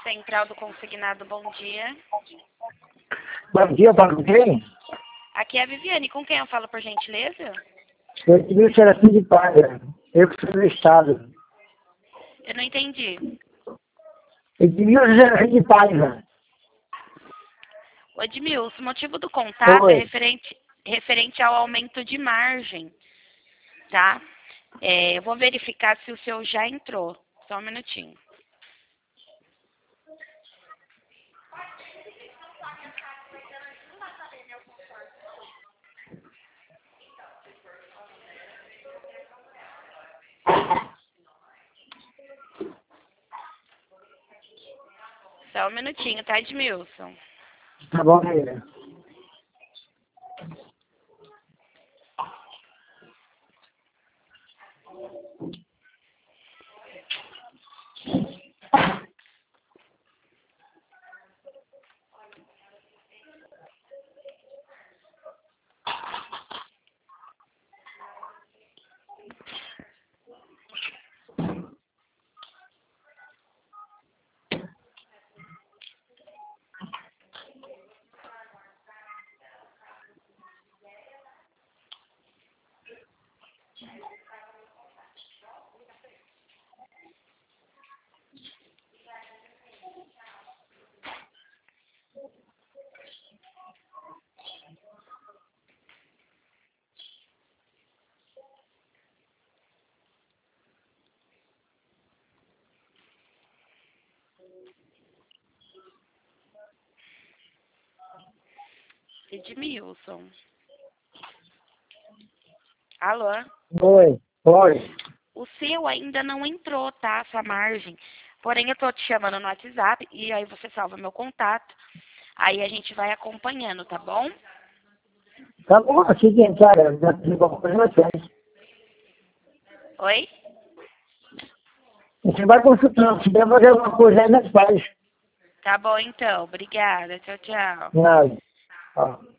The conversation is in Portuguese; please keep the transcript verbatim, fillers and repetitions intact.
Central do Consignado, bom dia. Bom dia, fala com quem? Aqui é a Viviane, com quem eu falo, por gentileza? Eu Edmilson Serafim de Paiva, eu que sou do Estado. Eu não entendi. Edmilson Serafim de Paiva. Ô Edmilson, o motivo do contato Oi. é referente, referente ao aumento de margem, tá? É, eu vou verificar se o seu já entrou. Só um minutinho. Só um minutinho, tá, Edmilson? Tá bom, filha. Edmilson. Alô? Oi, oi. O seu ainda não entrou, tá? Sua margem. Porém, eu tô te chamando no WhatsApp e aí você salva meu contato. Aí a gente vai acompanhando, tá bom? Tá bom, assim que entrar, já tem alguma coisa vocês. Oi? Você vai consultando, se der fazer alguma coisa aí, nós faz. Tá bom então. Obrigada. Tchau, tchau. Nada. Ó.